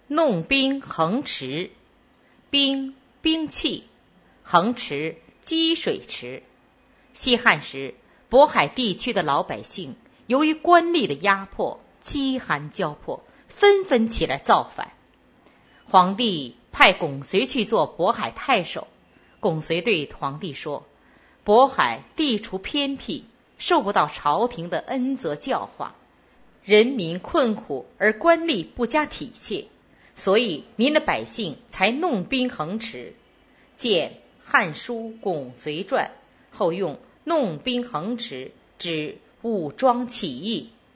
弄兵衡池，兵兵器，衡池积水池。西汉时，渤海地区的老百姓由于官吏的压迫，饥寒交迫，纷纷起来造反。皇帝派龚随去做渤海太守。龚随对皇帝说，渤海地处偏僻，受不到朝廷的恩泽教化，人民困苦而官吏不加体恤，所以您的百姓才弄兵衡池。见《汉书·龚随传》，后用弄兵衡池指武装起义。